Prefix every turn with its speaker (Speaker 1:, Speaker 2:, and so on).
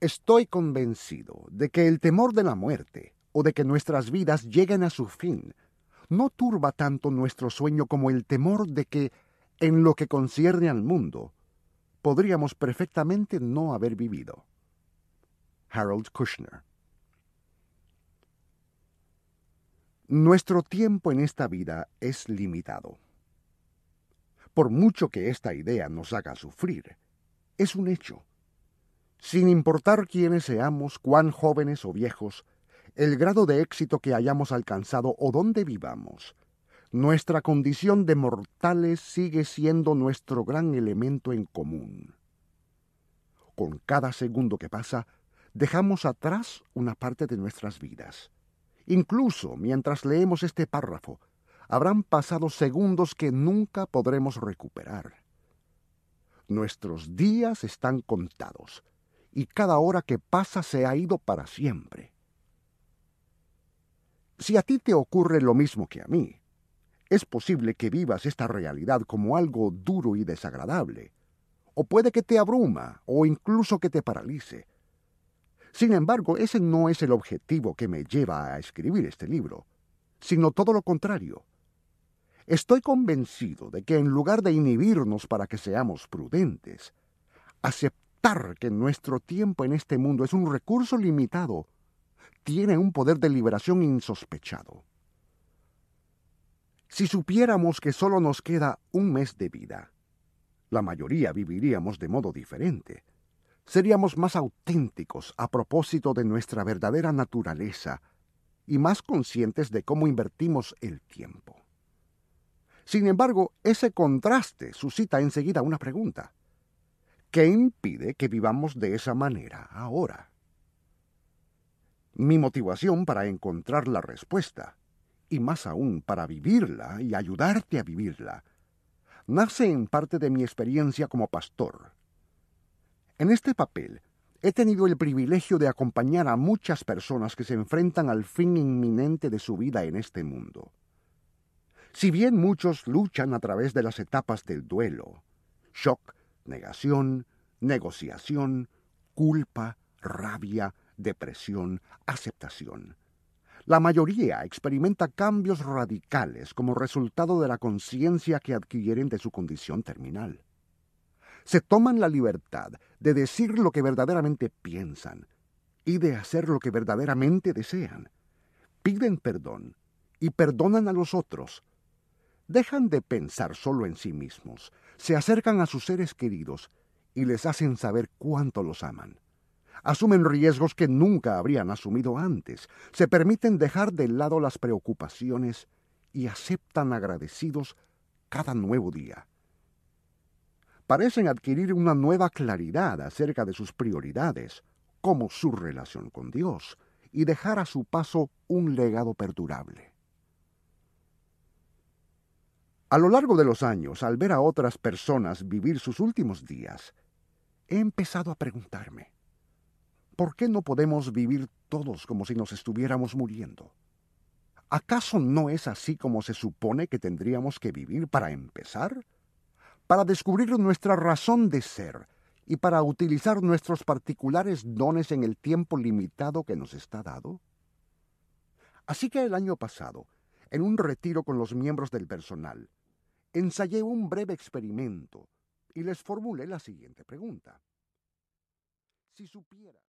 Speaker 1: Estoy convencido de que el temor de la muerte o de que nuestras vidas lleguen a su fin no turba tanto nuestro sueño como el temor de que, en lo que concierne al mundo, podríamos perfectamente no haber vivido. Harold Kushner. Nuestro tiempo en esta vida es limitado. Por mucho que esta idea nos haga sufrir, es un hecho. Sin importar quiénes seamos, cuán jóvenes o viejos, el grado de éxito que hayamos alcanzado o dónde vivamos, nuestra condición de mortales sigue siendo nuestro gran elemento en común. Con cada segundo que pasa, dejamos atrás una parte de nuestras vidas. Incluso mientras leemos este párrafo, habrán pasado segundos que nunca podremos recuperar. Nuestros días están contados, y cada hora que pasa se ha ido para siempre. Si a ti te ocurre lo mismo que a mí, es posible que vivas esta realidad como algo duro y desagradable, o puede que te abruma, o incluso que te paralice. Sin embargo, ese no es el objetivo que me lleva a escribir este libro, sino todo lo contrario. Estoy convencido de que en lugar de inhibirnos para que seamos prudentes, aceptar que nuestro tiempo en este mundo es un recurso limitado tiene un poder de liberación insospechado. Si supiéramos que solo nos queda un mes de vida, la mayoría viviríamos de modo diferente. Seríamos más auténticos a propósito de nuestra verdadera naturaleza y más conscientes de cómo invertimos el tiempo. Sin embargo, ese contraste suscita enseguida una pregunta. ¿Qué impide que vivamos de esa manera ahora? Mi motivación para encontrar la respuesta, y más aún para vivirla y ayudarte a vivirla, nace en parte de mi experiencia como pastor. En este papel, he tenido el privilegio de acompañar a muchas personas que se enfrentan al fin inminente de su vida en este mundo. Si bien muchos luchan a través de las etapas del duelo, shock, negación, negociación, culpa, rabia, depresión, aceptación, la mayoría experimenta cambios radicales como resultado de la conciencia que adquieren de su condición terminal. Se toman la libertad de decir lo que verdaderamente piensan y de hacer lo que verdaderamente desean. Piden perdón y perdonan a los otros. Dejan de pensar solo en sí mismos, se acercan a sus seres queridos y les hacen saber cuánto los aman. Asumen riesgos que nunca habrían asumido antes, se permiten dejar de lado las preocupaciones y aceptan agradecidos cada nuevo día. Parecen adquirir una nueva claridad acerca de sus prioridades, como su relación con Dios, y dejar a su paso un legado perdurable. A lo largo de los años, al ver a otras personas vivir sus últimos días, he empezado a preguntarme, ¿por qué no podemos vivir todos como si nos estuviéramos muriendo? ¿Acaso no es así como se supone que tendríamos que vivir para empezar? Para descubrir nuestra razón de ser y para utilizar nuestros particulares dones en el tiempo limitado que nos está dado. Así que el año pasado, en un retiro con los miembros del personal, ensayé un breve experimento y les formulé la siguiente pregunta. Si supiera